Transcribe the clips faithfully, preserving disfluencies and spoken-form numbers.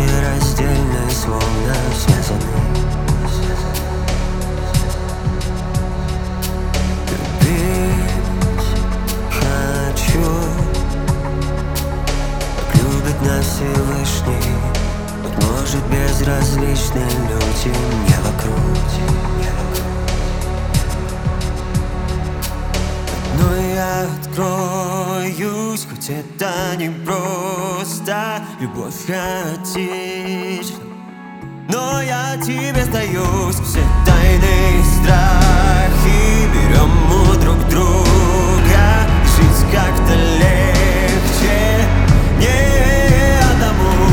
нераздельны, словно связаны. Любить хочу, как любит нас Всевышний. Быть может, безразличны люди мне вокруг. Но я откроюсь, хоть это не просто любовь хаотична. Но я тебе сдаюсь, все тайны и страхи берем у друг друга, и жить как-то легче не одному.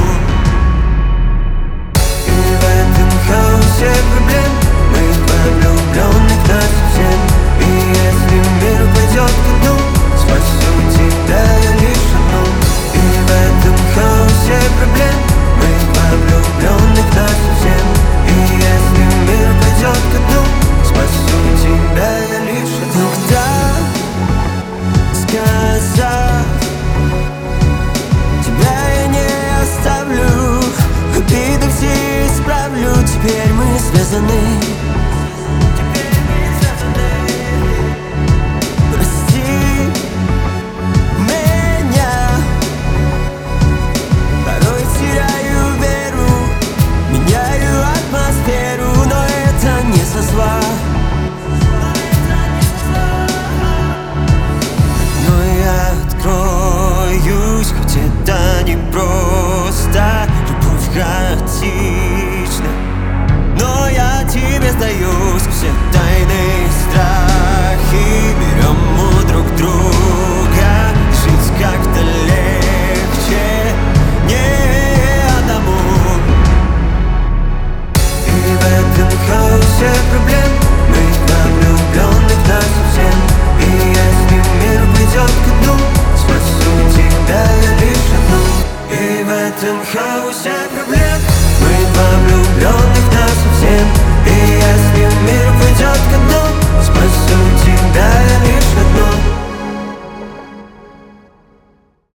И в этом хаосе проблем мы два влюбленных насовсем. И если мир пойдет ко дну, спасу тебя я лишь одну. И в этом хаосе проблем мы два влюбленных насовсем. И если мир пойдет ко дну, спасу тебя я лишь одну. Кто сказал, тебя я не оставлю, обиды все исправлю. Теперь мы связаны.